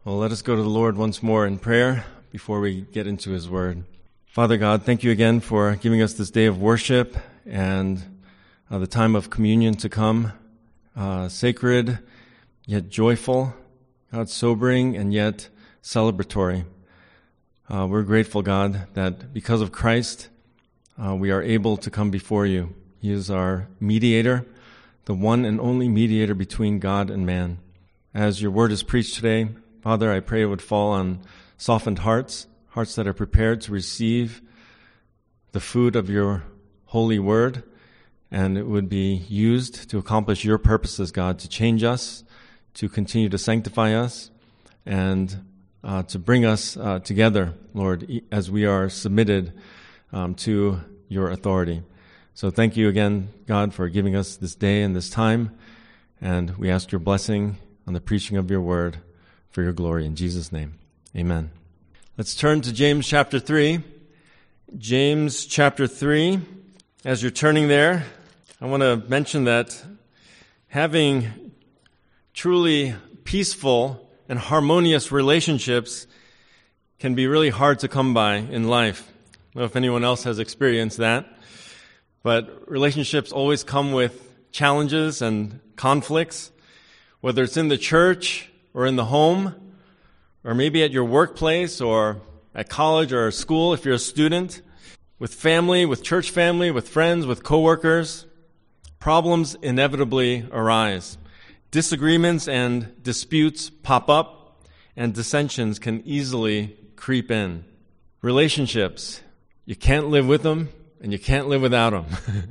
Well, let us go to the Lord once more in prayer before we get into His Word. Father God, thank you again for giving us this day of worship and the time of communion to come, sacred yet joyful, God, sobering and yet celebratory. We're grateful, God, that because of Christ, we are able to come before you. He is our mediator, the one and only mediator between God and man. As your word is preached today, Father, I pray it would fall on softened hearts, hearts that are prepared to receive the food of your holy word, and it would be used to accomplish your purposes, God, to change us, to continue to sanctify us, and to bring us together, Lord, as we are submitted to your authority. So thank you again, God, for giving us this day and this time, and we ask your blessing on the preaching of your word for your glory. In Jesus' name, amen. Let's turn to James chapter 3. James chapter 3. As you're turning there, I want to mention that having truly peaceful and harmonious relationships can be really hard to come by in life. I don't know if anyone else has experienced that, but relationships always come with challenges and conflicts, whether it's in the church or in the home, or maybe at your workplace or at college or school if you're a student, with family, with church family, with friends, with coworkers. Problems inevitably arise. Disagreements and disputes pop up, and dissensions can easily creep in. Relationships, you can't live with them, and you can't live without them.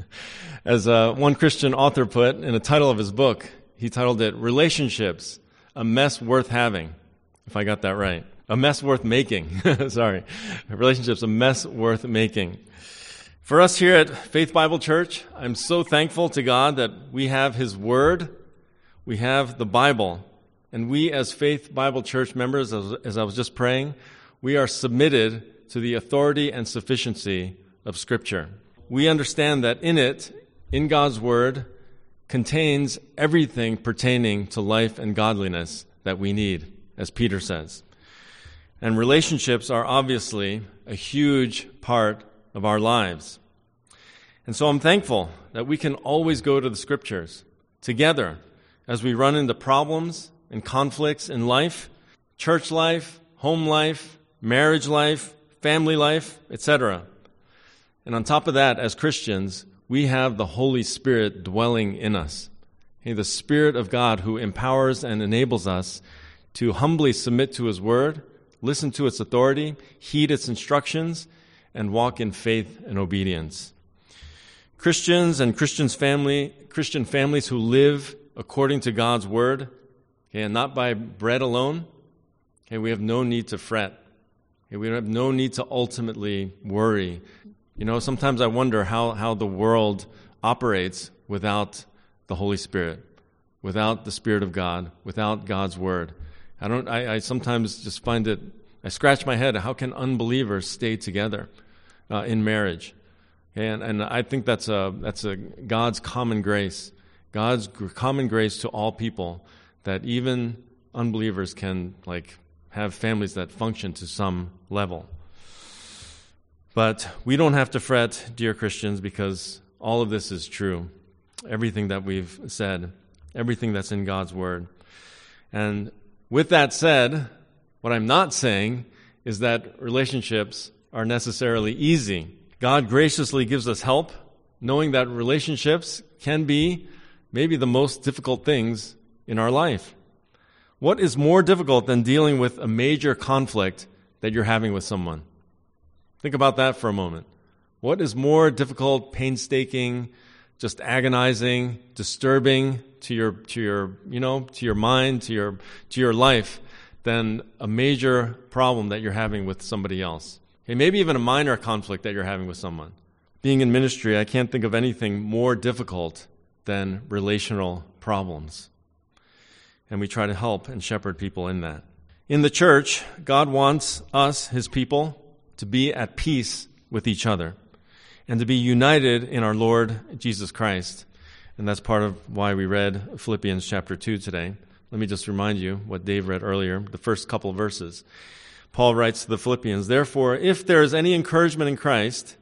As one Christian author put in the title of his book, he titled it, Relationships, a Mess Worth Having, if I got that right. A mess worth making. Sorry. Relationships, a mess worth making. For us here at Faith Bible Church, I'm so thankful to God that we have His Word, we have the Bible, and we as Faith Bible Church members, as I was just praying, we are submitted to the authority and sufficiency of Scripture. We understand that in it, in God's Word, contains everything pertaining to life and godliness that we need, as Peter says. And relationships are obviously a huge part of our lives. And so I'm thankful that we can always go to the Scriptures together as we run into problems and conflicts in life, church life, home life, marriage life, family life, etc. And on top of that, as Christians, we have the Holy Spirit dwelling in us. The Spirit of God who empowers and enables us to humbly submit to His Word, listen to its authority, heed its instructions, and walk in faith and obedience. Christians and Christian families who live according to God's Word, and not by bread alone, we have no need to fret. We have no need to ultimately worry. Sometimes I wonder how the world operates without the Holy Spirit, without the Spirit of God, without God's Word. I sometimes just find it, I scratch my head, how can unbelievers stay together in marriage? And I think that's a God's common grace to all people, that even unbelievers can have families that function to some level. But we don't have to fret, dear Christians, because all of this is true. Everything that we've said, everything that's in God's Word. And with that said, what I'm not saying is that relationships are necessarily easy. God graciously gives us help, knowing that relationships can be maybe the most difficult things in our life. What is more difficult than dealing with a major conflict that you're having with someone? Think about that for a moment. What is more difficult, painstaking, just agonizing, disturbing to your mind, to your life, than a major problem that you're having with somebody else? Maybe even a minor conflict that you're having with someone. Being in ministry, I can't think of anything more difficult than relational problems. And we try to help and shepherd people in that. In the church, God wants us, His people, to be at peace with each other and to be united in our Lord Jesus Christ. And that's part of why we read Philippians chapter 2 today. Let me just remind you what Dave read earlier, the first couple of verses. Paul writes to the Philippians, "Therefore, if there is any encouragement in Christ,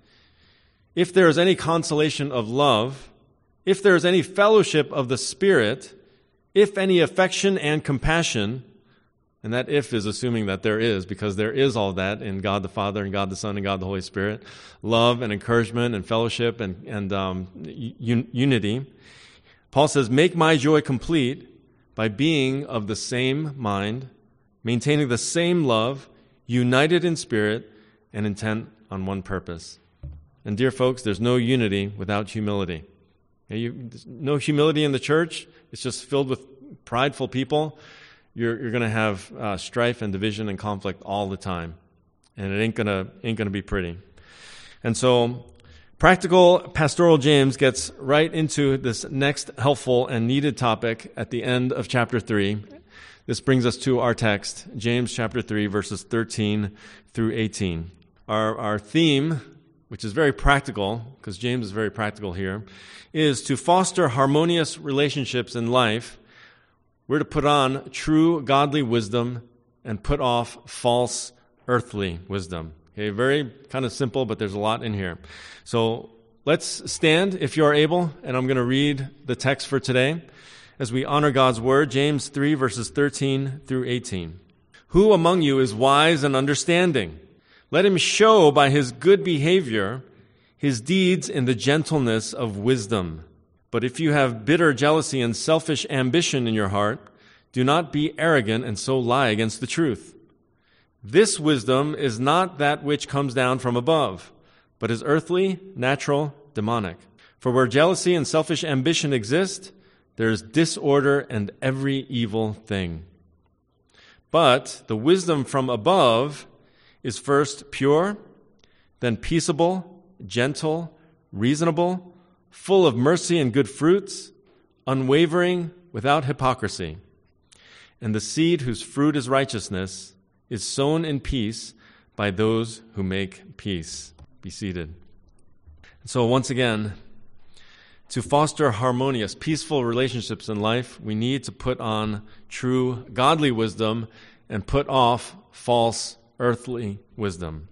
if there is any consolation of love, if there is any fellowship of the Spirit, if any affection and compassion," and that if is assuming that there is, because there is all that in God the Father and God the Son and God the Holy Spirit, love and encouragement and fellowship and unity. Paul says, "Make my joy complete by being of the same mind, maintaining the same love, united in spirit, and intent on one purpose." And dear folks, there's no unity without humility. There's no humility in the church. It's just filled with prideful people. You're going to have strife and division and conflict all the time, and it ain't gonna be pretty. And so, practical pastoral James gets right into this next helpful and needed topic at the end of chapter 3. This brings us to our text, James chapter 3, verses 13 through 18. Our theme, which is very practical, because James is very practical here, is to foster harmonious relationships in life. We're to put on true godly wisdom and put off false earthly wisdom. Okay, very kind of simple, but there's a lot in here. So let's stand if you are able, and I'm going to read the text for today as we honor God's word, James 3, verses 13 through 18. "Who among you is wise and understanding? Let him show by his good behavior his deeds in the gentleness of wisdom. But if you have bitter jealousy and selfish ambition in your heart, do not be arrogant and so lie against the truth. This wisdom is not that which comes down from above, but is earthly, natural, demonic. For where jealousy and selfish ambition exist, there is disorder and every evil thing. But the wisdom from above is first pure, then peaceable, gentle, reasonable, full of mercy and good fruits, unwavering, without hypocrisy. And the seed whose fruit is righteousness is sown in peace by those who make peace." Be seated. So once again, to foster harmonious, peaceful relationships in life, we need to put on true godly wisdom and put off false earthly wisdom.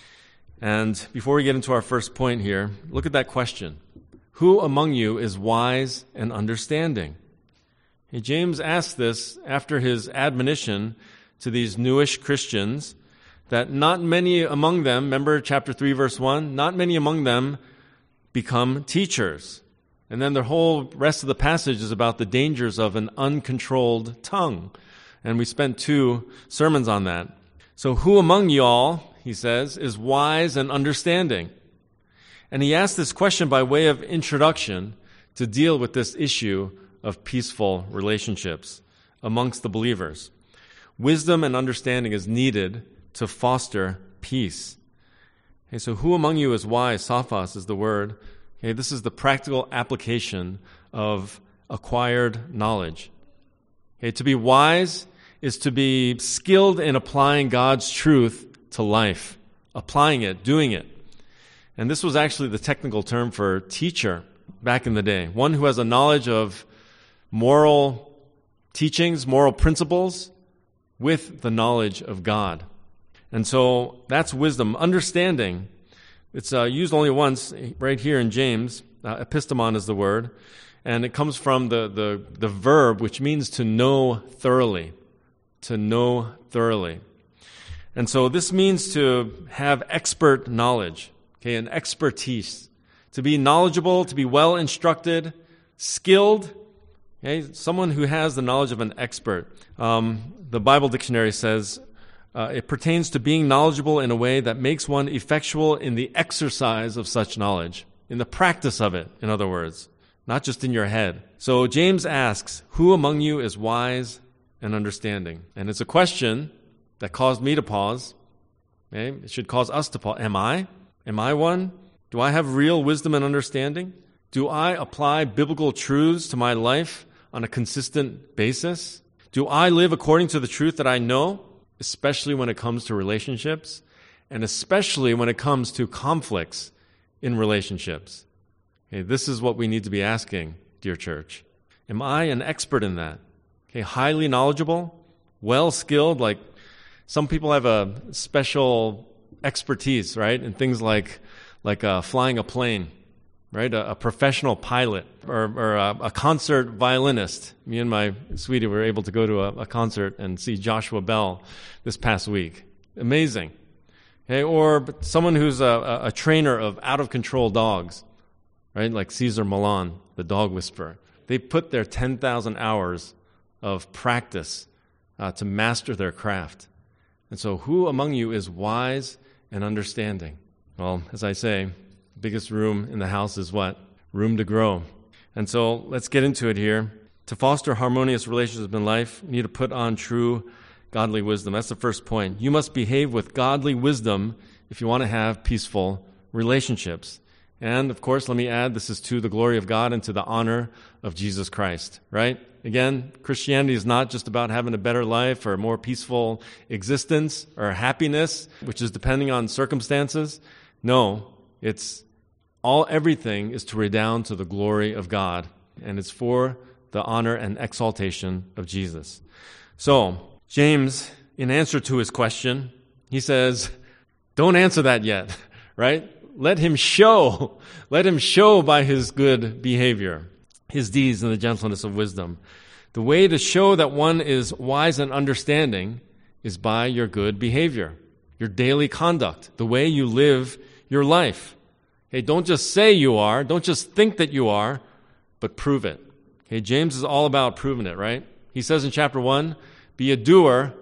And before we get into our first point here, look at that question. Who among you is wise and understanding? Hey, James asked this after his admonition to these newish Christians that not many among them, remember chapter 3, verse 1, not many among them become teachers. And then the whole rest of the passage is about the dangers of an uncontrolled tongue. And we spent 2 sermons on that. So who among y'all, he says, is wise and understanding? And he asked this question by way of introduction to deal with this issue of peaceful relationships amongst the believers. Wisdom and understanding is needed to foster peace. Okay, so who among you is wise? Sophos is the word. Okay, this is the practical application of acquired knowledge. Okay, to be wise is to be skilled in applying God's truth to life, applying it, doing it. And this was actually the technical term for teacher back in the day. One who has a knowledge of moral teachings, moral principles, with the knowledge of God. And so that's wisdom. Understanding, it's used only once right here in James. Epistemon is the word. And it comes from the verb, which means to know thoroughly. To know thoroughly. And so this means to have expert knowledge. Okay, an expertise, to be knowledgeable, to be well instructed, skilled, okay, someone who has the knowledge of an expert. The Bible dictionary says it pertains to being knowledgeable in a way that makes one effectual in the exercise of such knowledge, in the practice of it, in other words, not just in your head. So James asks, who among you is wise and understanding? And it's a question that caused me to pause. Okay? It should cause us to pause. Am I? Am I one? Do I have real wisdom and understanding? Do I apply biblical truths to my life on a consistent basis? Do I live according to the truth that I know, especially when it comes to relationships, and especially when it comes to conflicts in relationships? Okay, this is what we need to be asking, dear church. Am I an expert in that? Okay, highly knowledgeable, well-skilled, like some people have a special expertise, right, in things like flying a plane, right, a professional pilot or a concert violinist. Me and my sweetie were able to go to a concert and see Joshua Bell this past week. Amazing. Okay, or someone who's a trainer of out-of-control dogs, right, like Cesar Millan, the dog whisperer. They put their 10,000 hours of practice to master their craft. And so who among you is wise and understanding? Well, as I say, the biggest room in the house is what? Room to grow. And so let's get into it here. To foster harmonious relationships in life, you need to put on true godly wisdom. That's the first point. You must behave with godly wisdom if you want to have peaceful relationships. And, of course, let me add, this is to the glory of God and to the honor of Jesus Christ, right? Again, Christianity is not just about having a better life or a more peaceful existence or happiness, which is depending on circumstances. No, everything is to redound to the glory of God, and it's for the honor and exaltation of Jesus. So, James, in answer to his question, he says, don't answer that yet, right? Let him show by his good behavior, his deeds and the gentleness of wisdom. The way to show that one is wise and understanding is by your good behavior, your daily conduct, the way you live your life. Okay, don't just say you are, don't just think that you are, but prove it. Okay, James is all about proving it, right? He says in chapter 1, be a doer,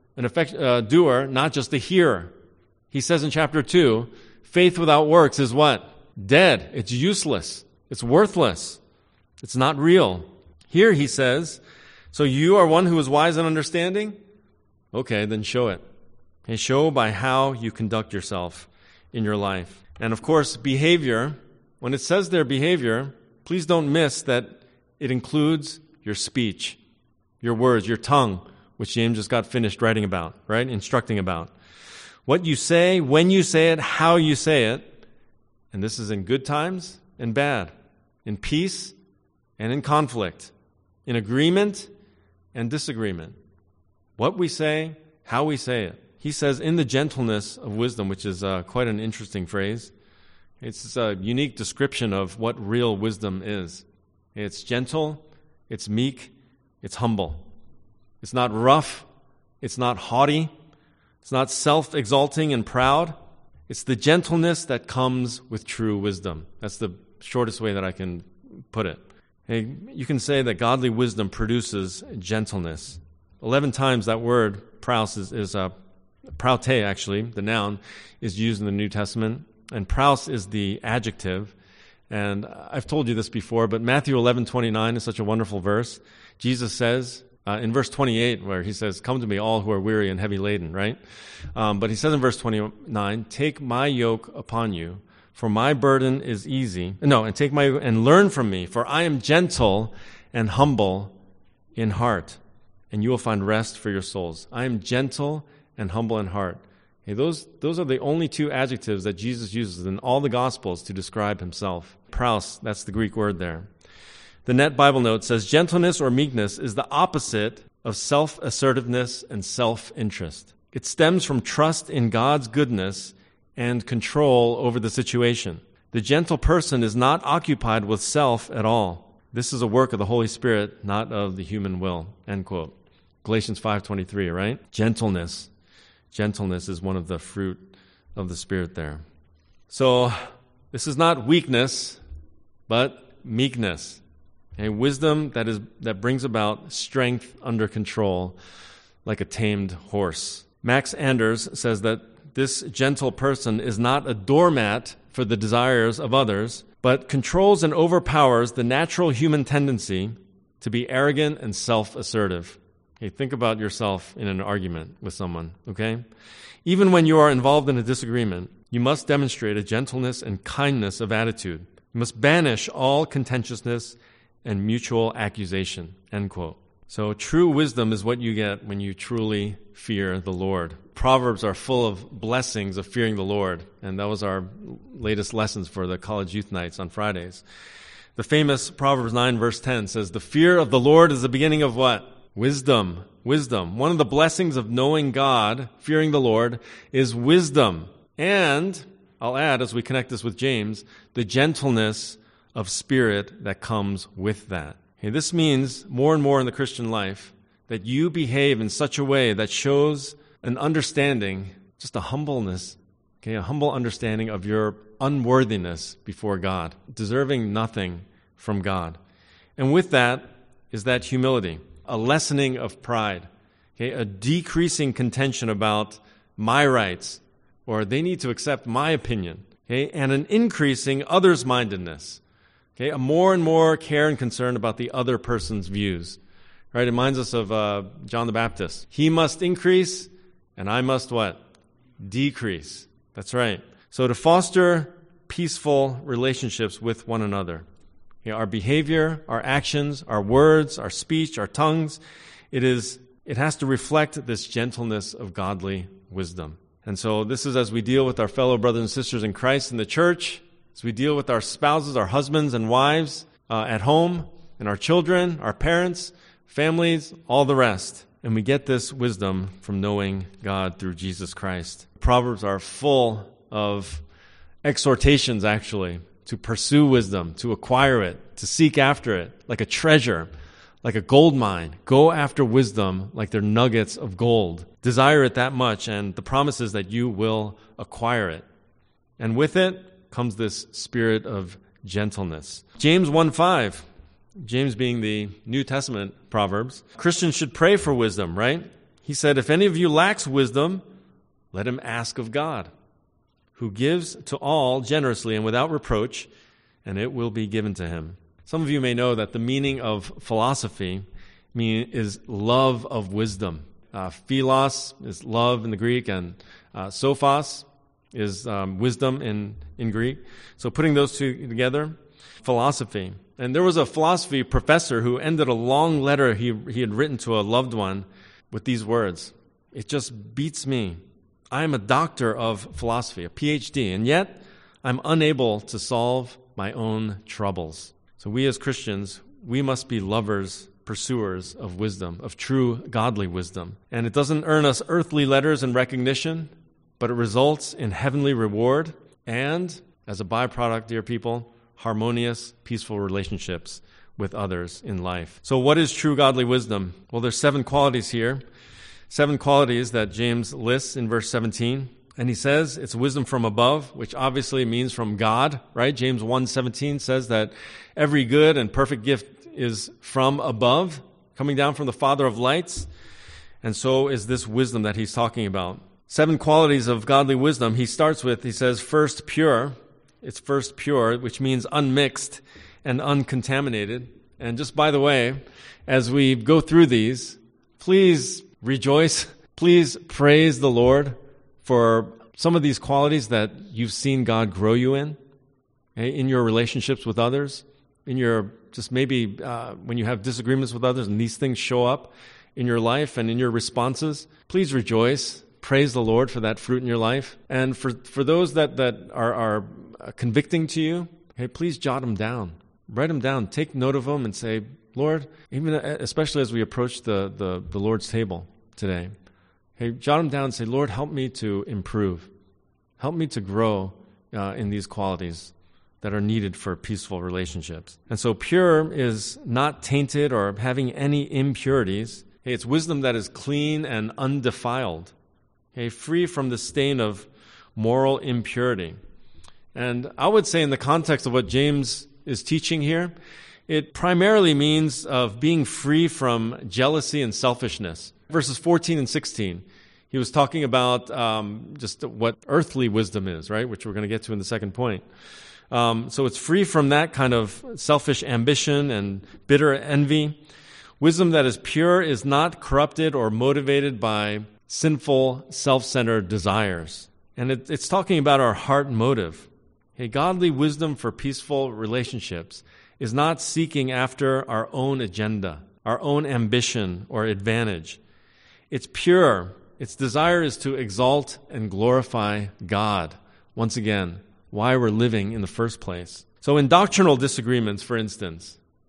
doer, not just a hearer. He says in chapter 2, faith without works is what? Dead. It's useless. It's worthless. It's not real. Here he says, so you are one who is wise and understanding? Okay, then show it. Okay, show by how you conduct yourself in your life. And of course, behavior, when it says their behavior, please don't miss that it includes your speech, your words, your tongue, which James just got finished writing about, right? Instructing about. What you say, when you say it, how you say it, and this is in good times and bad, in peace and in conflict, in agreement and disagreement. What we say, how we say it. He says, in the gentleness of wisdom, which is quite an interesting phrase. It's a unique description of what real wisdom is. It's gentle, it's meek, it's humble. It's not rough, it's not haughty, it's not self-exalting and proud. It's the gentleness that comes with true wisdom. That's the shortest way that I can put it. Hey, you can say that godly wisdom produces gentleness. 11 times that word, praus, is praute, actually, the noun, is used in the New Testament. And praus is the adjective. And I've told you this before, but Matthew 11:29 is such a wonderful verse. Jesus says, in verse 28, where he says, come to me all who are weary and heavy laden, right? But he says in verse 29, take my yoke upon you, for my burden is easy. And learn from me, for I am gentle and humble in heart, and you will find rest for your souls. I am gentle and humble in heart. Okay, those are the only two adjectives that Jesus uses in all the Gospels to describe himself. Praus, that's the Greek word there. The Net Bible Note says, gentleness or meekness is the opposite of self-assertiveness and self-interest. It stems from trust in God's goodness and control over the situation. The gentle person is not occupied with self at all. This is a work of the Holy Spirit, not of the human will. End quote. Galatians 5:23, right? Gentleness. Gentleness is one of the fruit of the Spirit there. So this is not weakness, but meekness. A wisdom that brings about strength under control, like a tamed horse. Max Anders says that this gentle person is not a doormat for the desires of others, but controls and overpowers the natural human tendency to be arrogant and self-assertive. Okay, think about yourself in an argument with someone, okay? Even when you are involved in a disagreement, you must demonstrate a gentleness and kindness of attitude. You must banish all contentiousness and mutual accusation, end quote. So true wisdom is what you get when you truly fear the Lord. Proverbs are full of blessings of fearing the Lord, and that was our latest lessons for the college youth nights on Fridays. The famous Proverbs 9 verse 10 says, the fear of the Lord is the beginning of what? Wisdom. One of the blessings of knowing God, fearing the Lord, is wisdom. And, I'll add, as we connect this with James, the gentleness of spirit that comes with that. Okay, this means more and more in the Christian life that you behave in such a way that shows an understanding, just a humbleness, a humble understanding of your unworthiness before God, deserving nothing from God. And with that is that humility, a lessening of pride, a decreasing contention about my rights, or they need to accept my opinion, and an increasing others-mindedness, a more and more care and concern about the other person's views. Right? It reminds us of John the Baptist. He must increase, and I must what? Decrease. That's right. So to foster peaceful relationships with one another, our behavior, our actions, our words, our speech, our tongues, it has to reflect this gentleness of godly wisdom. And so this is as we deal with our fellow brothers and sisters in Christ in the church, as we deal with our spouses, our husbands and wives at home, and our children, our parents, families, all the rest. And we get this wisdom from knowing God through Jesus Christ. Proverbs are full of exhortations, actually, to pursue wisdom, to acquire it, to seek after it, like a treasure, like a gold mine. Go after wisdom like they're nuggets of gold. Desire it that much, and the promise is that you will acquire it. And with it comes this spirit of gentleness. James 1:5. James being the New Testament Proverbs, Christians should pray for wisdom, right? He said, if any of you lacks wisdom, let him ask of God, who gives to all generously and without reproach, and it will be given to him. Some of you may know that the meaning of philosophy is love of wisdom. Philos is love in the Greek, and sophos is wisdom in Greek. So putting those two together, philosophy. And there was a philosophy professor who ended a long letter he had written to a loved one with these words. It just beats me. I am a doctor of philosophy, a PhD, and yet I'm unable to solve my own troubles. So we as Christians, we must be lovers, pursuers of wisdom, of true godly wisdom. And it doesn't earn us earthly letters and recognition, but it results in heavenly reward and, as a byproduct, dear people, harmonious, peaceful relationships with others in life. So what is true godly wisdom? Well, there's 7 qualities here. 7 qualities that James lists in verse 17. And he says it's wisdom from above, which obviously means from God, right? James 1:17 says that every good and perfect gift is from above, coming down from the Father of lights. And so is this wisdom that he's talking about. 7 qualities of godly wisdom. He starts with, he says, first pure. It's first pure, which means unmixed and uncontaminated. And just by the way, as we go through these, please rejoice. Please praise the Lord for some of these qualities that you've seen God grow you in your relationships with others, in your, just maybe when you have disagreements with others and these things show up in your life and in your responses. Please rejoice. Praise the Lord for that fruit in your life. And for those that are convicting to you, hey, please jot them down. Write them down. Take note of them and say, Lord, even especially as we approach the Lord's table today, hey, jot them down and say, Lord, help me to improve. Help me to grow in these qualities that are needed for peaceful relationships. And so pure is not tainted or having any impurities. Hey, it's wisdom that is clean and undefiled. Okay, free from the stain of moral impurity. And I would say in the context of what James is teaching here, it primarily means of being free from jealousy and selfishness. Verses 14 and 16, he was talking about just what earthly wisdom is, right? Which we're going to get to in the second point. So it's free from that kind of selfish ambition and bitter envy. Wisdom that is pure is not corrupted or motivated by sinful, self-centered desires. And it's talking about our heart motive. A godly wisdom for peaceful relationships is not seeking after our own agenda, our own ambition or advantage. It's pure. Its desire is to exalt and glorify God. Once again, why we're living in the first place. So in doctrinal disagreements, for instance,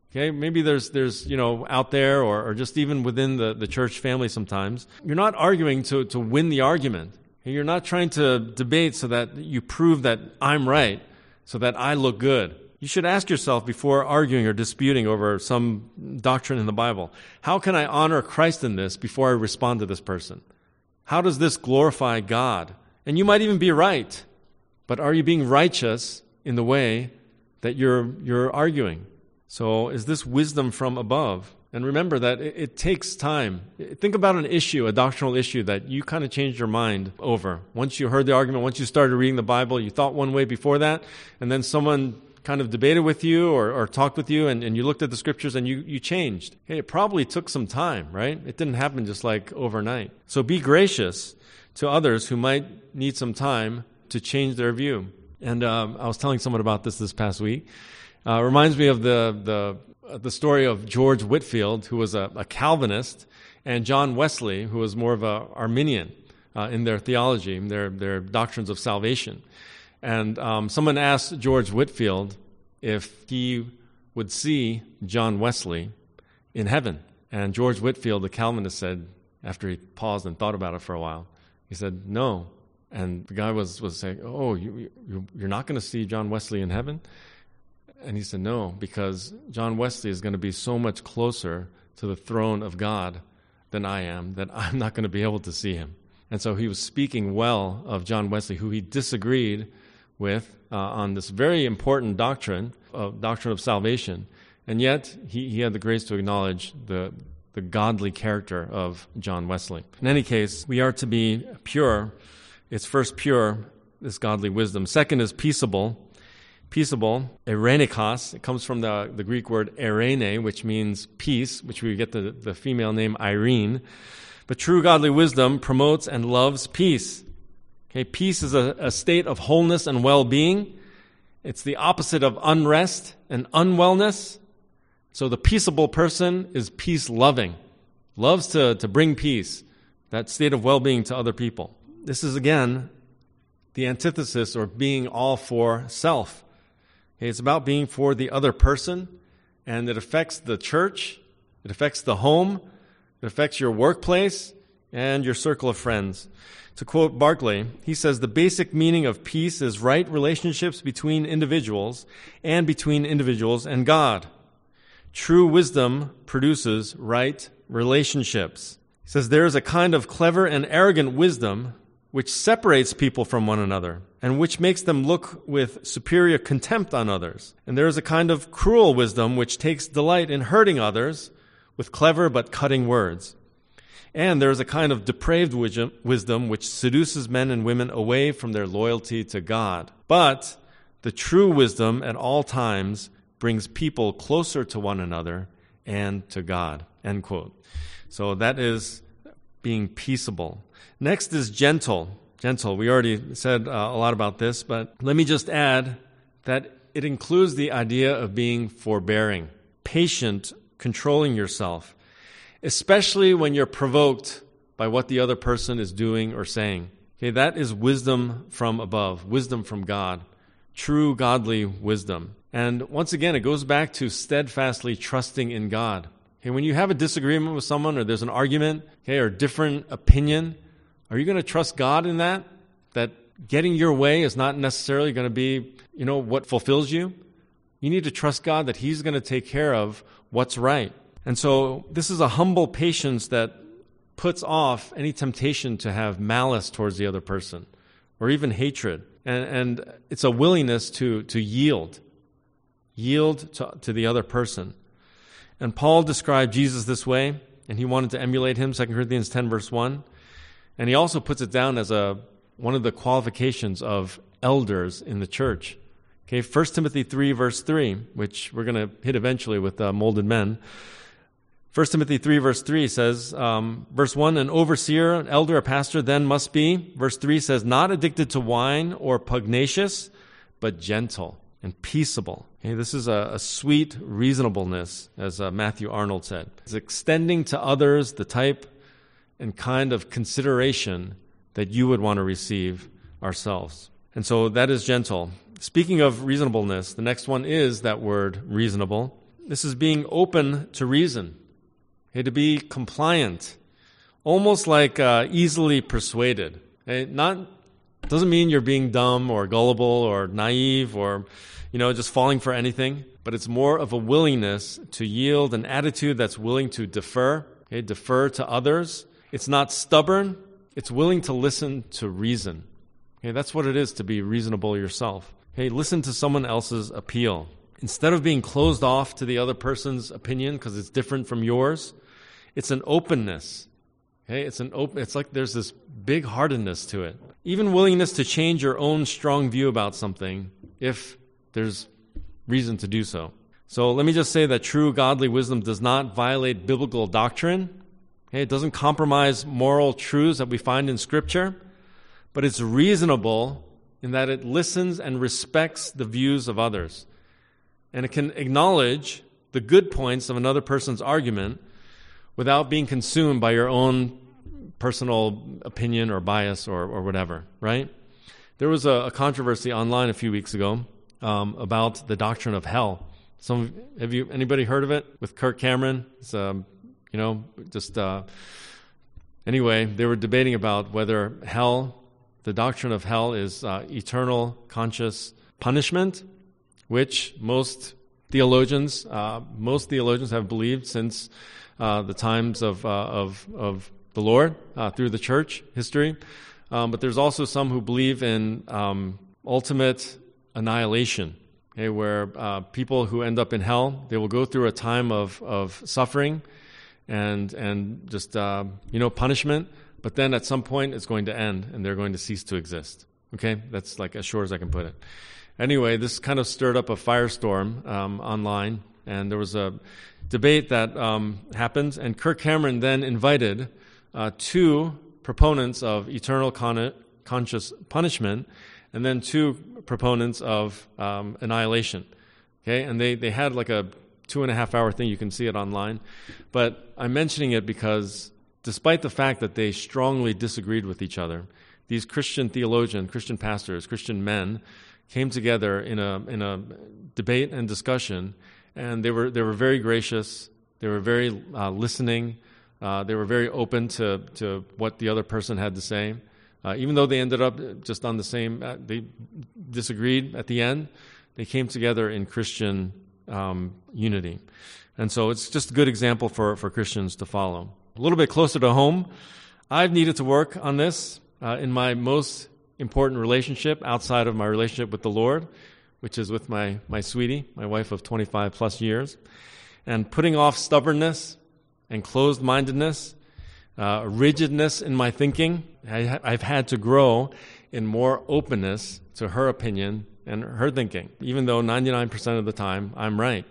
Okay, maybe there's out there or just even within the church family sometimes. You're not arguing to win the argument. You're not trying to debate so that you prove that I'm right, so that I look good. You should ask yourself before arguing or disputing over some doctrine in the Bible, how can I honor Christ in this before I respond to this person? How does this glorify God? And you might even be right, but are you being righteous in the way that you're arguing? So is this wisdom from above? And remember that it takes time. Think about an issue, a doctrinal issue that you kind of changed your mind over. Once you heard the argument, once you started reading the Bible, you thought one way before that, and then someone kind of debated with you or talked with you, and you looked at the scriptures and you changed. Hey, it probably took some time, right? It didn't happen just like overnight. So be gracious to others who might need some time to change their view. And I was telling someone about this past week. Reminds me of the story of George Whitefield, who was a Calvinist, and John Wesley, who was more of an Arminian in their theology, in their doctrines of salvation. And someone asked George Whitefield if he would see John Wesley in heaven. And George Whitefield, the Calvinist, said, after he paused and thought about it for a while, he said, no. And the guy was saying, oh, you're not going to see John Wesley in heaven? And he said, no, because John Wesley is going to be so much closer to the throne of God than I am, that I'm not going to be able to see him. And so he was speaking well of John Wesley, who he disagreed with on this very important doctrine of salvation. And yet he had the grace to acknowledge the godly character of John Wesley. In any case, we are to be pure. It's first pure, this godly wisdom. Second is peaceable. Peaceable, erenikos, it comes from the Greek word erene, which means peace, which we get the female name Irene. But true godly wisdom promotes and loves peace. Okay, peace is a state of wholeness and well-being. It's the opposite of unrest and unwellness. So the peaceable person is peace-loving, loves to bring peace, that state of well-being to other people. This is, again, the antithesis or being all for self. Okay, it's about being for the other person, and it affects the church, it affects the home, it affects your workplace, and your circle of friends. To quote Barclay, he says, the basic meaning of peace is right relationships between individuals and between individuals and God. True wisdom produces right relationships. He says, there is a kind of clever and arrogant wisdom which separates people from one another and which makes them look with superior contempt on others. And there is a kind of cruel wisdom which takes delight in hurting others with clever but cutting words. And there is a kind of depraved wisdom which seduces men and women away from their loyalty to God. But the true wisdom at all times brings people closer to one another and to God. End quote. So that is being peaceable. Next is gentle. Gentle. We already said a lot about this, but let me just add that it includes the idea of being forbearing, patient, controlling yourself, especially when you're provoked by what the other person is doing or saying. Okay, that is wisdom from above, wisdom from God, true godly wisdom. And once again, it goes back to steadfastly trusting in God. Okay, when you have a disagreement with someone or there's an argument, okay, or different opinion, are you going to trust God in that? That getting your way is not necessarily going to be, what fulfills you? You need to trust God that He's going to take care of what's right. And so this is a humble patience that puts off any temptation to have malice towards the other person or even hatred. And it's a willingness to yield to the other person. And Paul described Jesus this way, and he wanted to emulate him, 2 Corinthians 10, verse 1. And he also puts it down as one of the qualifications of elders in the church. Okay, 1 Timothy 3, verse 3, which we're going to hit eventually with molded men. 1 Timothy 3, verse 3 says, verse 1, an overseer, an elder, a pastor then must be, verse 3 says, not addicted to wine or pugnacious, but gentle and peaceable. Okay, this is a sweet reasonableness, as Matthew Arnold said. It's extending to others the type and kind of consideration that you would want to receive ourselves. And so that is gentle. Speaking of reasonableness, the next one is that word reasonable. This is being open to reason, okay, to be compliant, almost like easily persuaded. Okay? Doesn't mean you're being dumb or gullible or naive or just falling for anything, but it's more of a willingness to yield, an attitude that's willing to defer to others. It's not stubborn. It's willing to listen to reason. Okay, that's what it is to be reasonable yourself. Okay, listen to someone else's appeal. Instead of being closed off to the other person's opinion because it's different from yours, it's an openness. Okay, it's like there's this big-heartedness to it. Even willingness to change your own strong view about something if there's reason to do so. So let me just say that true godly wisdom does not violate biblical doctrine. Okay, it doesn't compromise moral truths that we find in Scripture, but it's reasonable in that it listens and respects the views of others. And it can acknowledge the good points of another person's argument without being consumed by your own personal opinion or bias or whatever, right? There was a controversy online a few weeks ago about the doctrine of hell. Anybody heard of it? With Kirk Cameron? It's, anyway, they were debating about whether the doctrine of hell is eternal conscious punishment, which most theologians have believed since the times of the Lord through the church history. But there's also some who believe in ultimate annihilation, okay, where people who end up in hell, they will go through a time of suffering and just punishment, but then at some point it's going to end and they're going to cease to exist. Okay, that's like as short as I can put it. Anyway, this kind of stirred up a firestorm online, and there was a debate that happened, and Kirk Cameron then invited two proponents of eternal conscious punishment and then two proponents of annihilation. Okay, and they had like a 2.5-hour thing. You can see it online. But I'm mentioning it because despite the fact that they strongly disagreed with each other, these Christian theologians, Christian pastors, Christian men came together in a debate and discussion, and they were very gracious. They were very listening. They were very open to what the other person had to say. Even though they ended up just on the same, they disagreed at the end, they came together in Christian unity. And so it's just a good example for Christians to follow. A little bit closer to home, I've needed to work on this in my most important relationship outside of my relationship with the Lord, which is with my sweetie, my wife of 25 plus years. And putting off stubbornness and closed-mindedness, rigidness in my thinking, I've had to grow in more openness to her opinion and her thinking, even though 99% of the time I'm right.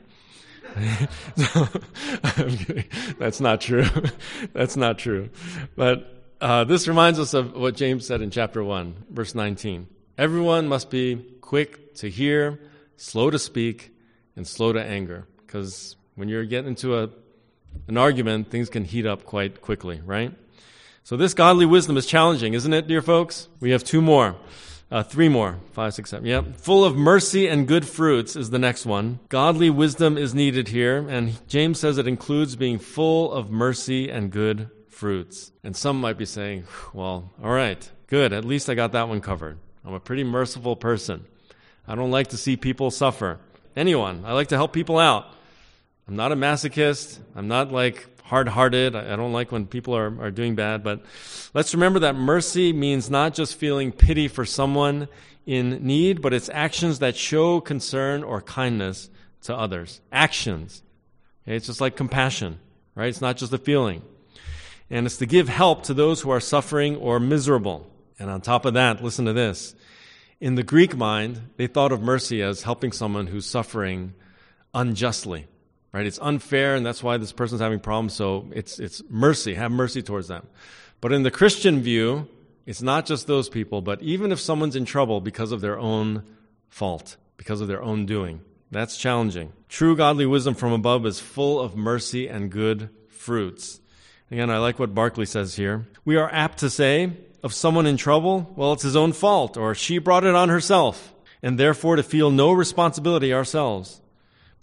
That's not true. That's not true. But this reminds us of what James said in chapter 1, verse 19. Everyone must be quick to hear, slow to speak, and slow to anger. Because when you're getting into an argument, things can heat up quite quickly, right? So this godly wisdom is challenging, isn't it, dear folks? We have three more, 5, 6, 7. Yep. Full of mercy and good fruits is the next one. Godly wisdom is needed here, and James says it includes being full of mercy and good fruits. And some might be saying, well, all right, good, at least I got that one covered. I'm a pretty merciful person. I don't like to see people suffer. I like to help people out. I'm not a masochist. I'm not like hard-hearted. I don't like when people are doing bad. But let's remember that mercy means not just feeling pity for someone in need, but it's actions that show concern or kindness to others. Actions. Okay? It's just like compassion, right? It's not just a feeling. And it's to give help to those who are suffering or miserable. And on top of that, listen to this. In the Greek mind, they thought of mercy as helping someone who's suffering unjustly. Right? It's unfair, and that's why this person's having problems, so it's mercy. Have mercy towards them. But in the Christian view, it's not just those people, but even if someone's in trouble because of their own fault, because of their own doing, that's challenging. True godly wisdom from above is full of mercy and good fruits. Again, I like what Barclay says here. We are apt to say of someone in trouble, well, it's his own fault, or she brought it on herself, and therefore to feel no responsibility ourselves.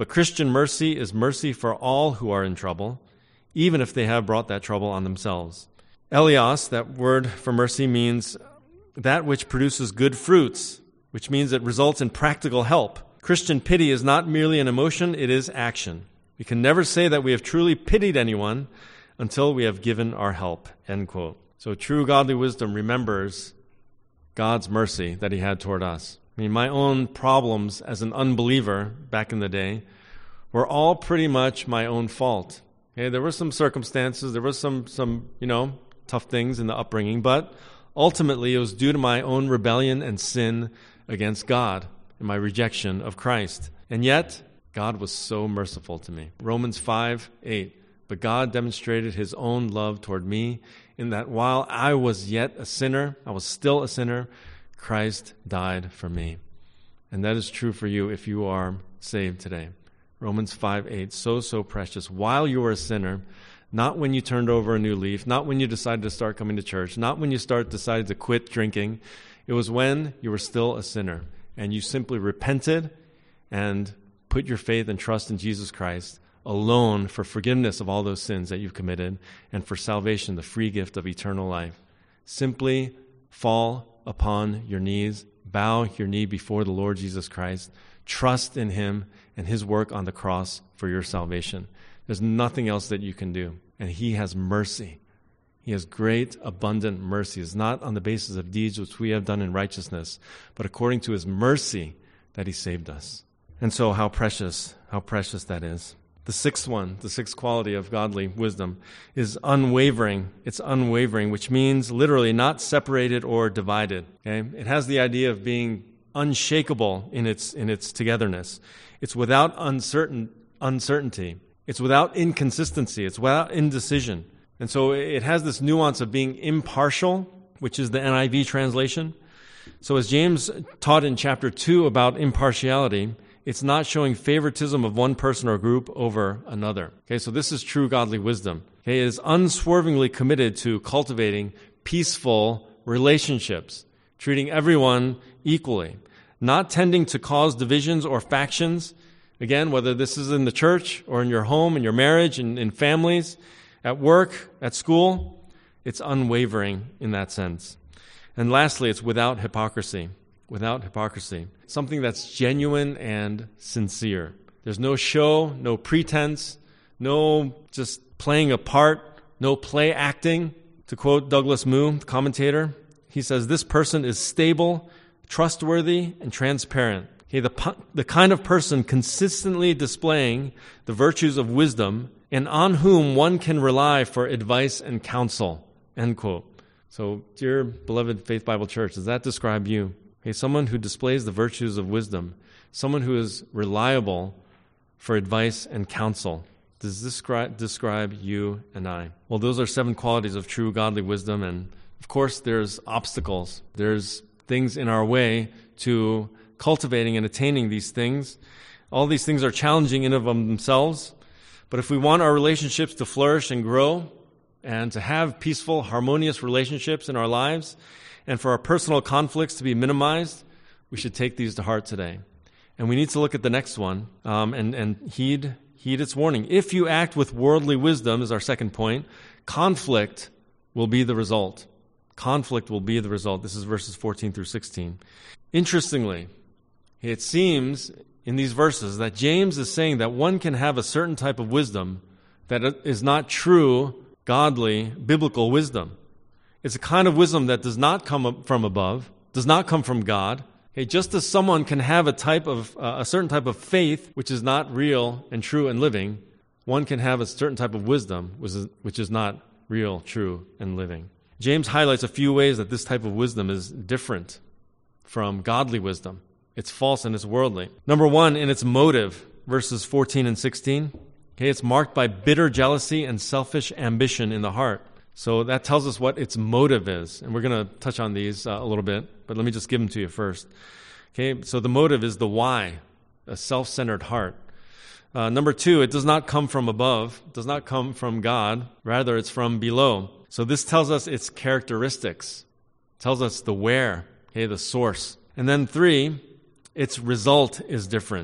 But Christian mercy is mercy for all who are in trouble, even if they have brought that trouble on themselves. Elios, that word for mercy, means that which produces good fruits, which means it results in practical help. Christian pity is not merely an emotion, it is action. We can never say that we have truly pitied anyone until we have given our help, end quote. So true godly wisdom remembers God's mercy that he had toward us. I mean, my own problems as an unbeliever back in the day were all pretty much my own fault. Okay, there were some circumstances, there were some tough things in the upbringing, but ultimately it was due to my own rebellion and sin against God and my rejection of Christ. And yet, God was so merciful to me. Romans 5:8. But God demonstrated his own love toward me in that while I was yet a sinner, I was still a sinner, Christ died for me. And that is true for you if you are saved today. Romans 5:8, so precious. While you were a sinner, not when you turned over a new leaf, not when you decided to start coming to church, not when you decided to quit drinking. It was when you were still a sinner and you simply repented and put your faith and trust in Jesus Christ alone for forgiveness of all those sins that you've committed and for salvation, the free gift of eternal life. Simply fall upon your knees, bow your knee before the Lord Jesus Christ, trust in him and his work on the cross for your salvation. There's nothing else that you can do. And he has mercy. He has great, abundant mercy. It's not on the basis of deeds which we have done in righteousness, but according to his mercy that he saved us. And so how precious that is. The sixth quality of godly wisdom is unwavering. It's unwavering, which means literally not separated or divided. Okay? It has the idea of being unshakable in its togetherness. It's without uncertainty. It's without inconsistency. It's without indecision. And so it has this nuance of being impartial, which is the NIV translation. So as James taught in chapter 2 about impartiality, it's not showing favoritism of one person or group over another. Okay, so this is true godly wisdom. Okay, it is unswervingly committed to cultivating peaceful relationships, treating everyone equally, not tending to cause divisions or factions. Again, whether this is in the church or in your home, in your marriage, in families, at work, at school, it's unwavering in that sense. And lastly, it's without hypocrisy. Without hypocrisy. Something that's genuine and sincere. There's no show, no pretense, no just playing a part, no play acting. To quote Douglas Moo, the commentator, he says, this person is stable, trustworthy, and transparent. Okay, the kind of person consistently displaying the virtues of wisdom and on whom one can rely for advice and counsel. End quote. So, dear beloved Faith Bible Church, does that describe you? Okay, someone who displays the virtues of wisdom, someone who is reliable for advice and counsel. Does this describe you and I? Well, those are 7 qualities of true godly wisdom, and of course there's obstacles. There's things in our way to cultivating and attaining these things. All these things are challenging in and of themselves, but if we want our relationships to flourish and grow and to have peaceful, harmonious relationships in our lives, and for our personal conflicts to be minimized, we should take these to heart today. And we need to look at the next one and heed its warning. If you act with worldly wisdom, is our second point, conflict will be the result. Conflict will be the result. This is verses 14 through 16. Interestingly, it seems in these verses that James is saying that one can have a certain type of wisdom that is not true, godly, biblical wisdom. It's a kind of wisdom that does not come from above, does not come from God. Okay, just as someone can have a certain type of faith which is not real and true and living, one can have a certain type of wisdom which is not real, true, and living. James highlights a few ways that this type of wisdom is different from godly wisdom. It's false and it's worldly. Number 1, in its motive, verses 14 and 16. Okay, it's marked by bitter jealousy and selfish ambition in the heart. So that tells us what its motive is. And we're going to touch on these a little bit, but let me just give them to you first. Okay, so the motive is the why, a self-centered heart. Number 2, it does not come from above, does not come from God. Rather, it's from below. So this tells us its characteristics, tells us the where, okay, the source. And then 3, its result is different.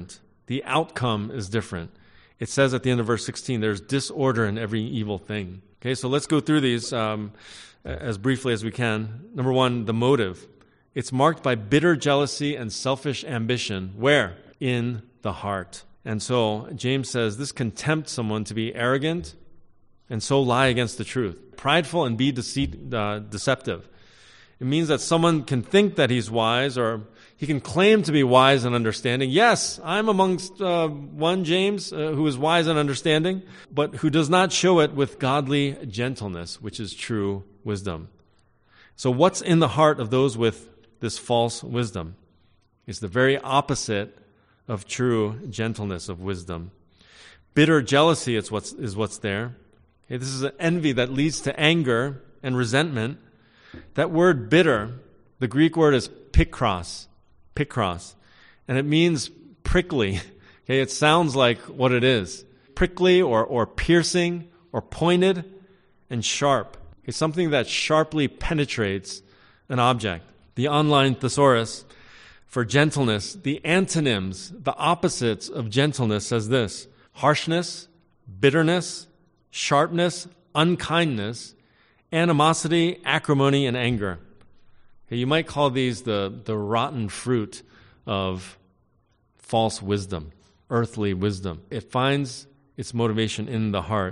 The outcome is different. It says at the end of verse 16, there's disorder in every evil thing. Okay, so let's go through these as briefly as we can. Number one, the motive. It's marked by bitter jealousy and selfish ambition. Where? In the heart. And so James says this can tempt someone to be arrogant and so lie against the truth. Prideful and be deceptive. It means that someone can think that he's wise, or he can claim to be wise and understanding. Yes, I'm amongst one, James, who is wise and understanding, but who does not show it with godly gentleness, which is true wisdom. So what's in the heart of those with this false wisdom? It's the very opposite of true gentleness of wisdom. Bitter jealousy is what's there. Okay, this is an envy that leads to anger and resentment. That word bitter, the Greek word is pikros, and it means prickly. Okay, it sounds like what it is. Prickly or piercing or pointed and sharp. It's something that sharply penetrates an object. The online thesaurus for gentleness, the antonyms, the opposites of gentleness says this: harshness, bitterness, sharpness, unkindness, animosity, acrimony, and anger. Okay, you might call these the rotten fruit of false wisdom, earthly wisdom. It finds its motivation in the heart.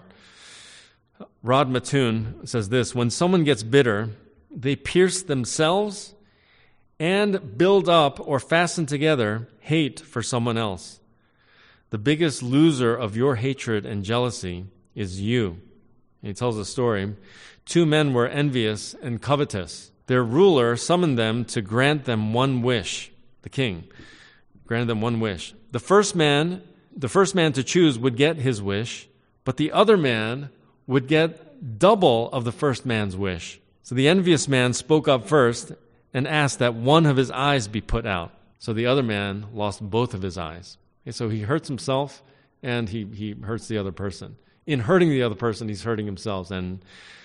Rod Mattoon says this: when someone gets bitter, they pierce themselves and build up or fasten together hate for someone else. The biggest loser of your hatred and jealousy is you. And he tells a story. 2 men were envious and covetous. Their ruler summoned them to grant them one wish. The king granted them one wish. The first man to choose would get his wish, but the other man would get double of the first man's wish. So the envious man spoke up first and asked that one of his eyes be put out. So the other man lost both of his eyes. Okay, so he hurts himself and he hurts the other person. In hurting the other person, he's hurting himself. And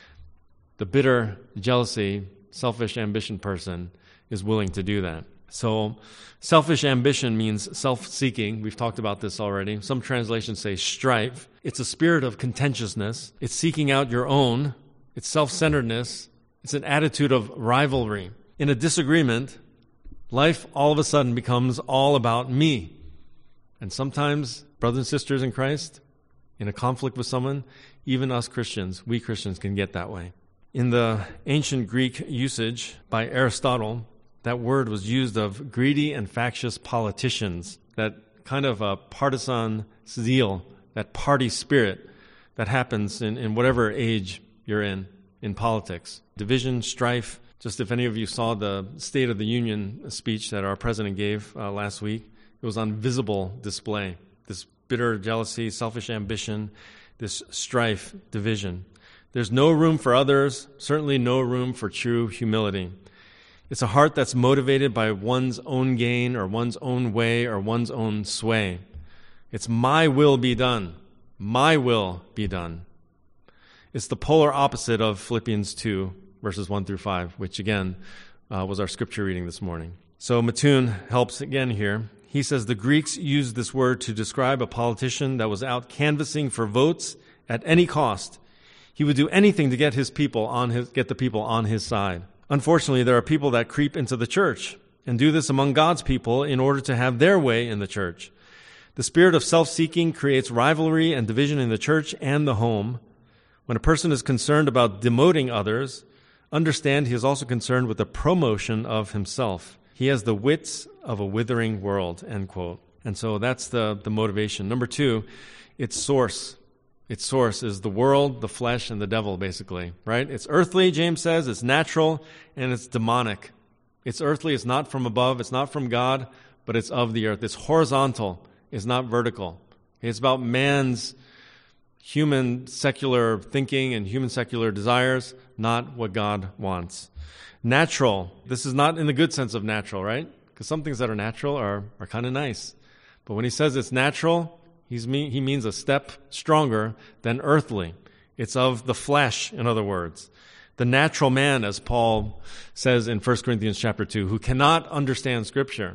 the bitter, jealousy, selfish ambition person is willing to do that. So selfish ambition means self-seeking. We've talked about this already. Some translations say strife. It's a spirit of contentiousness. It's seeking out your own. It's self-centeredness. It's an attitude of rivalry. In a disagreement, life all of a sudden becomes all about me. And sometimes, brothers and sisters in Christ, in a conflict with someone, even us Christians, we Christians can get that way. In the ancient Greek usage by Aristotle, that word was used of greedy and factious politicians, that kind of a partisan zeal, that party spirit that happens in whatever age you're in politics. Division, strife. Just if any of you saw the State of the Union speech that our president gave last week, it was on visible display. This bitter jealousy, selfish ambition, this strife, division. There's no room for others, certainly no room for true humility. It's a heart that's motivated by one's own gain or one's own way or one's own sway. It's my will be done. My will be done. It's the polar opposite of Philippians 2, verses 1 through 5, which again was our scripture reading this morning. So Mattoon helps again here. He says the Greeks used this word to describe a politician that was out canvassing for votes at any cost. He would do anything to get the people on his side. Unfortunately, there are people that creep into the church and do this among God's people in order to have their way in the church. The spirit of self-seeking creates rivalry and division in the church and the home. When a person is concerned about demoting others, understand he is also concerned with the promotion of himself. He has the wits of a withering world, end quote. And so that's the motivation. Number 2, its source. Its source is the world, the flesh, and the devil, basically, right? It's earthly, James says. It's natural, and it's demonic. It's earthly. It's not from above. It's not from God, but it's of the earth. It's horizontal. It's not vertical. It's about man's human secular thinking and human secular desires, not what God wants. Natural. This is not in the good sense of natural, right? Because some things that are natural are kind of nice. But when he says it's natural, he means a step stronger than earthly. It's of the flesh, in other words. The natural man, as Paul says in 1 Corinthians chapter 2, who cannot understand Scripture.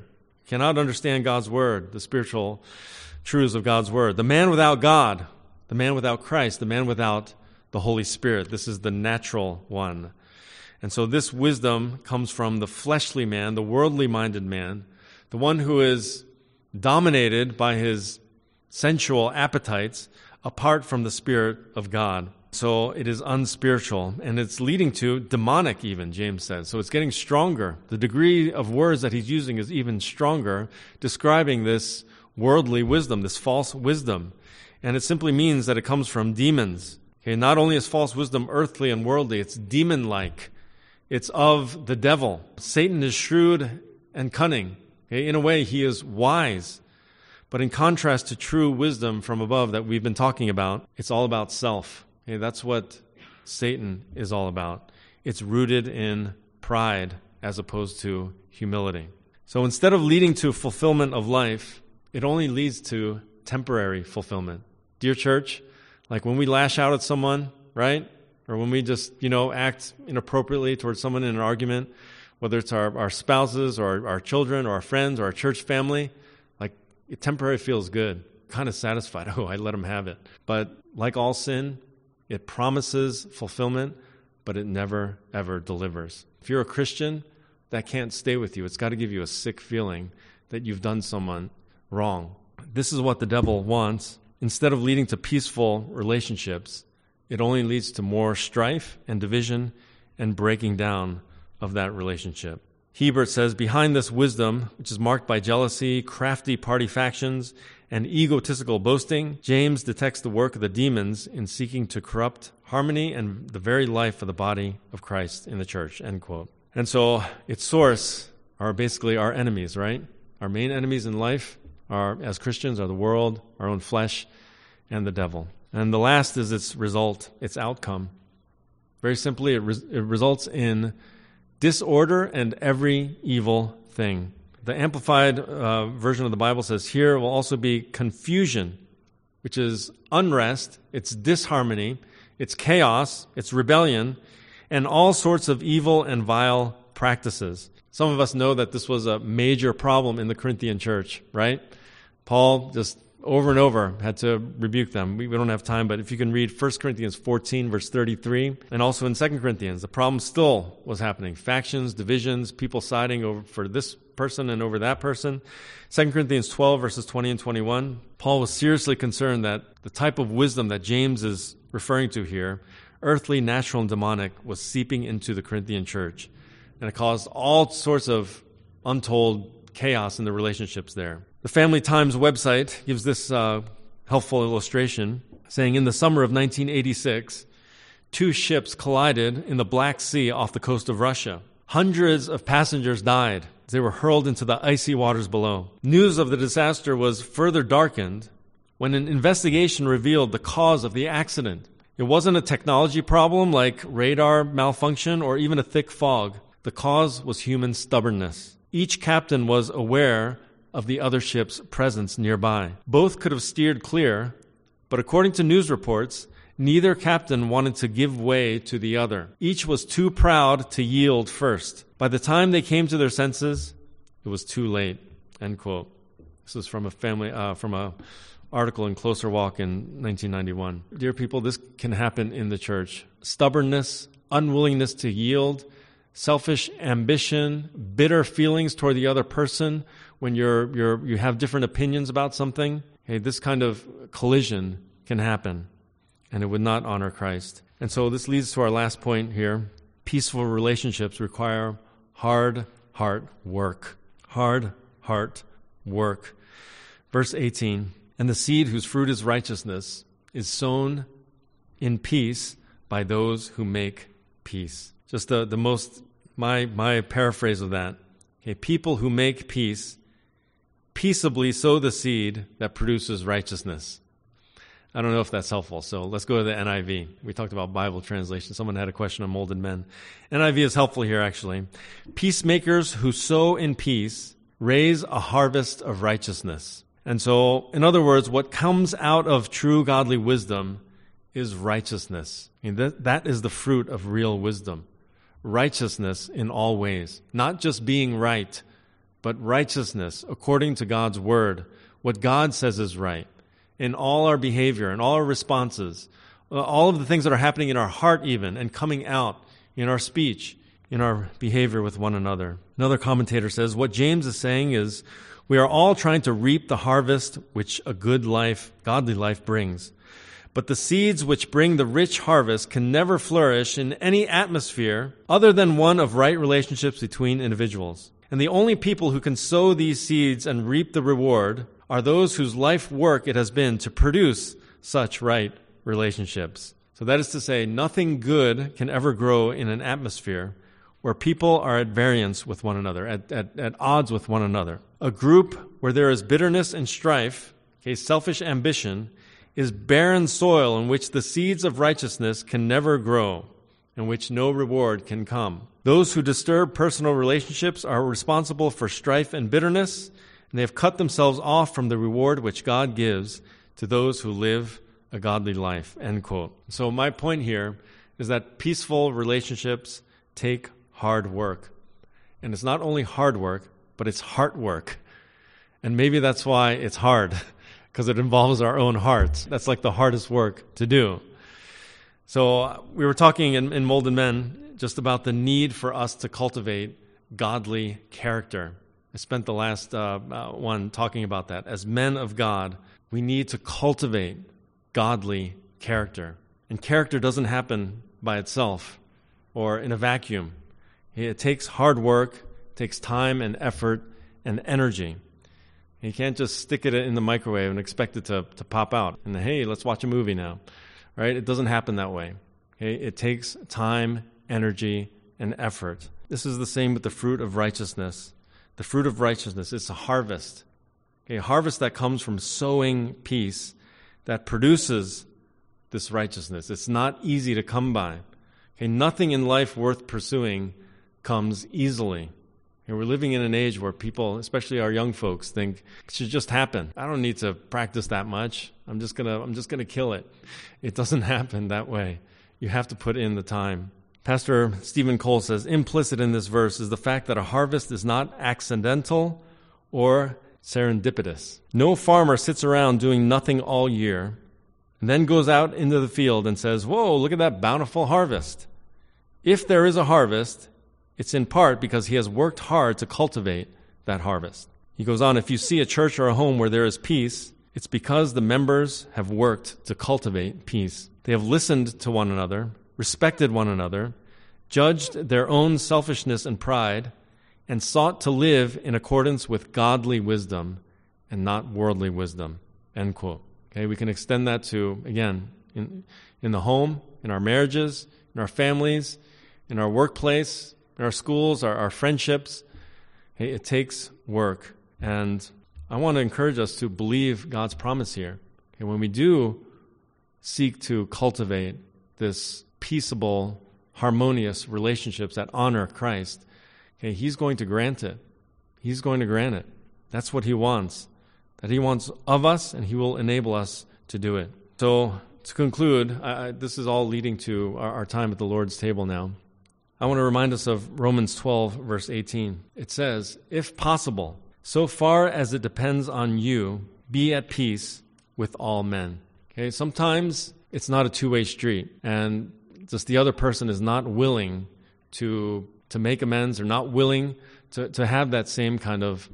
cannot understand God's word, the spiritual truths of God's word. The man without God, the man without Christ, the man without the Holy Spirit. This is the natural one. And so this wisdom comes from the fleshly man, the worldly-minded man, the one who is dominated by his sensual appetites apart from the Spirit of God. So it is unspiritual, and it's leading to demonic even, James says. So it's getting stronger. The degree of words that he's using is even stronger, describing this worldly wisdom, this false wisdom. And it simply means that it comes from demons. Okay, not only is false wisdom earthly and worldly, it's demon-like. It's of the devil. Satan is shrewd and cunning. Okay, in a way, he is wise. But in contrast to true wisdom from above that we've been talking about, it's all about self. Okay, that's what Satan is all about. It's rooted in pride as opposed to humility. So instead of leading to fulfillment of life, it only leads to temporary fulfillment. Dear church, like when we lash out at someone, right? Or when we just, act inappropriately towards someone in an argument, whether it's our spouses or our children or our friends or our church family, like it temporarily feels good, kind of satisfied. Oh, I let them have it. But like all sin, it promises fulfillment, but it never, ever delivers. If you're a Christian, that can't stay with you. It's got to give you a sick feeling that you've done someone wrong. This is what the devil wants. Instead of leading to peaceful relationships, it only leads to more strife and division and breaking down of that relationship. Hebert says, behind this wisdom, which is marked by jealousy, crafty party factions, and egotistical boasting, James detects the work of the demons in seeking to corrupt harmony and the very life of the body of Christ in the church, end quote. And so its source are basically our enemies, right? Our main enemies in life are, as Christians, are the world, our own flesh, and the devil. And the last is its result, its outcome. Very simply, it results in disorder and every evil thing. The Amplified version of the Bible says here will also be confusion, which is unrest, it's disharmony, it's chaos, it's rebellion, and all sorts of evil and vile practices. Some of us know that this was a major problem in the Corinthian church, right? Paul just over and over had to rebuke them. We don't have time, but if you can read 1 Corinthians 14, verse 33, and also in 2 Corinthians, the problem still was happening. Factions, divisions, people siding over for this person and over that person. 2 Corinthians 12, verses 20 and 21, Paul was seriously concerned that the type of wisdom that James is referring to here, earthly, natural, and demonic, was seeping into the Corinthian church. And it caused all sorts of untold chaos in the relationships there. The Family Times website gives this helpful illustration, saying in the summer of 1986, 2 ships collided in the Black Sea off the coast of Russia. Hundreds of passengers died. They were hurled into the icy waters below. News of the disaster was further darkened when an investigation revealed the cause of the accident. It wasn't a technology problem like radar malfunction or even a thick fog. The cause was human stubbornness. Each captain was aware of the other ship's presence nearby. Both could have steered clear, but according to news reports, neither captain wanted to give way to the other. Each was too proud to yield first. By the time they came to their senses, it was too late. End quote. This is from a article in Closer Walk in 1991. Dear people, this can happen in the church. Stubbornness, unwillingness to yield, selfish ambition, bitter feelings toward the other person when you have different opinions about something. Hey, this kind of collision can happen, and it would not honor Christ. And so this leads to our last point here. Peaceful relationships require hard heart work. Hard heart work. Verse 18, and the seed whose fruit is righteousness is sown in peace by those who make peace. Just my paraphrase of that. Okay, people who make peace peaceably sow the seed that produces righteousness. I don't know if that's helpful, so let's go to the NIV. We talked about Bible translation. Someone had a question on molded men. NIV is helpful here, actually. Peacemakers who sow in peace raise a harvest of righteousness. And so, in other words, what comes out of true godly wisdom is righteousness. I mean, that is the fruit of real wisdom. Righteousness in all ways. Not just being right, but righteousness according to God's word, what God says is right, in all our behavior and all our responses, all of the things that are happening in our heart even and coming out in our speech, in our behavior with one another. Another commentator says, what James is saying is, we are all trying to reap the harvest which a good life, godly life brings. But the seeds which bring the rich harvest can never flourish in any atmosphere other than one of right relationships between individuals. And the only people who can sow these seeds and reap the reward are those whose life work it has been to produce such right relationships. So that is to say, nothing good can ever grow in an atmosphere where people are at variance with one another, at odds with one another. A group where there is bitterness and strife, selfish ambition, is barren soil in which the seeds of righteousness can never grow, in which no reward can come. Those who disturb personal relationships are responsible for strife and bitterness, and they have cut themselves off from the reward which God gives to those who live a godly life, end quote. So my point here is that peaceful relationships take hard work. And it's not only hard work, but it's heart work. And maybe that's why it's hard, because it involves our own hearts. That's like the hardest work to do. So we were talking in Molded Men just about the need for us to cultivate godly character. I spent the last one talking about that. As men of God, we need to cultivate godly character. And character doesn't happen by itself or in a vacuum. It takes hard work, takes time and effort and energy. You can't just stick it in the microwave and expect it to pop out. And hey, let's watch a movie now. Right? It doesn't happen that way. Okay? It takes time, energy, and effort. This is the same with the fruit of righteousness. The fruit of righteousness is a harvest. Okay? A harvest that comes from sowing peace that produces this righteousness. It's not easy to come by. Okay? Nothing in life worth pursuing comes easily. And we're living in an age where people, especially our young folks, think it should just happen. I don't need to practice that much. I'm just gonna kill it. It doesn't happen that way. You have to put in the time. Pastor Stephen Cole says, implicit in this verse is the fact that a harvest is not accidental or serendipitous. No farmer sits around doing nothing all year and then goes out into the field and says, whoa, look at that bountiful harvest. If there is a harvest, it's in part because he has worked hard to cultivate that harvest. He goes on, if you see a church or a home where there is peace, it's because the members have worked to cultivate peace. They have listened to one another, respected one another, judged their own selfishness and pride, and sought to live in accordance with godly wisdom and not worldly wisdom, end quote. Okay, we can extend that to, again, in the home, in our marriages, in our families, in our workplace, in our schools, our friendships. Okay, it takes work. And I want to encourage us to believe God's promise here. Okay, when we do seek to cultivate this peaceable, harmonious relationships that honor Christ, okay, He's going to grant it. He's going to grant it. That's what He wants. That He wants of us, and He will enable us to do it. So, to conclude, this is all leading to our time at the Lord's table now. I want to remind us of Romans 12, verse 18. It says, if possible, so far as it depends on you, be at peace with all men. Okay, sometimes it's not a two-way street, and just the other person is not willing to make amends or not willing to have that same kind of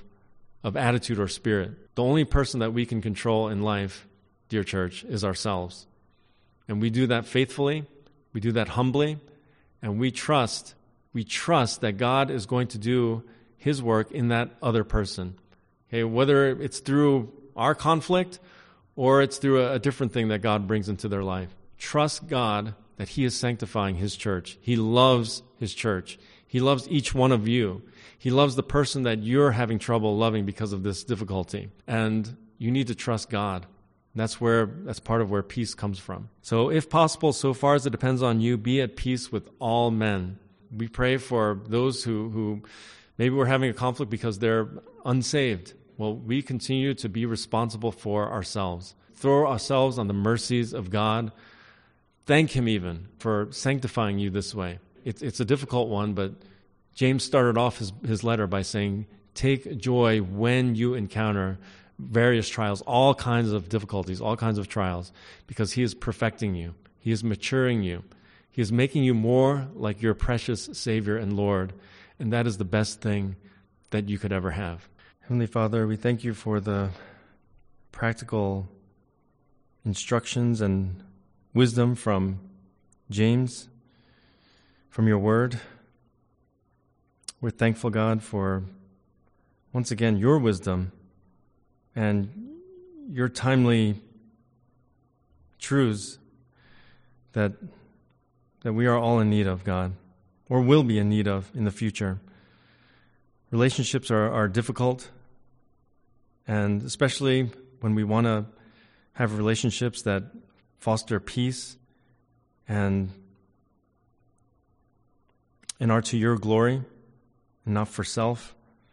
attitude or spirit. The only person that we can control in life, dear church, is ourselves. And we do that faithfully, we do that humbly, and we trust that God is going to do His work in that other person. Okay, whether it's through our conflict or it's through a different thing that God brings into their life. Trust God that He is sanctifying His church. He loves His church. He loves each one of you. He loves the person that you're having trouble loving because of this difficulty. And you need to trust God. That's part of where peace comes from. So if possible, so far as it depends on you, be at peace with all men. We pray for those who maybe we're having a conflict because they're unsaved. Well, we continue to be responsible for ourselves. Throw ourselves on the mercies of God. Thank Him even for sanctifying you this way. It's a difficult one, but James started off his letter by saying, take joy when you encounter various trials, all kinds of difficulties, all kinds of trials, because He is perfecting you. He is maturing you. He is making you more like your precious Savior and Lord, and that is the best thing that you could ever have. Heavenly Father, we thank you for the practical instructions and wisdom from James, from your word. We're thankful, God, for, once again, your wisdom and your timely truths that we are all in need of, God, or will be in need of in the future. Relationships are difficult, and especially when we want to have relationships that foster peace and are to your glory and not for self.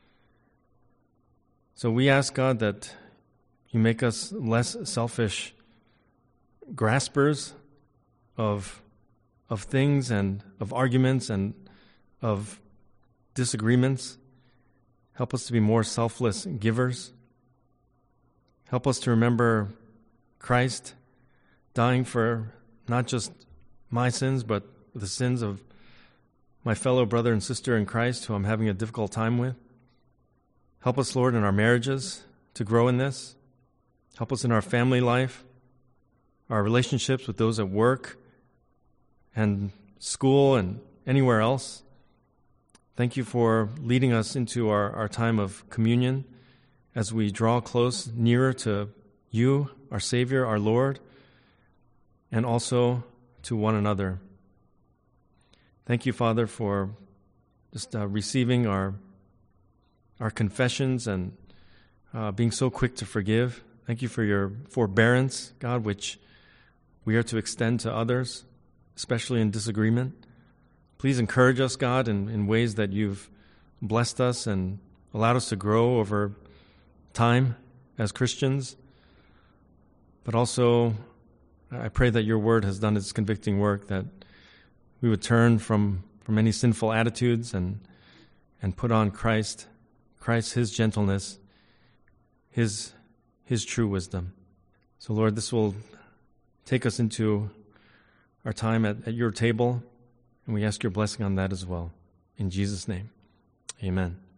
So we ask, God, that you make us less selfish graspers of things and of arguments and of disagreements. Help us to be more selfless givers. Help us to remember Christ dying for not just my sins, but the sins of my fellow brother and sister in Christ who I'm having a difficult time with. Help us, Lord, in our marriages to grow in this. Help us in our family life, our relationships with those at work and school and anywhere else. Thank you for leading us into our time of communion as we draw close, nearer to you, our Savior, our Lord, and also to one another. Thank you, Father, for just receiving our confessions and being so quick to forgive. Thank you for your forbearance, God, which we are to extend to others, especially in disagreement. Please encourage us, God, in ways that you've blessed us and allowed us to grow over time as Christians. But also, I pray that your word has done its convicting work, that we would turn from any sinful attitudes and put on Christ, his gentleness, his true wisdom. So, Lord, this will take us into our time at your table, and we ask your blessing on that as well. In Jesus' name, amen.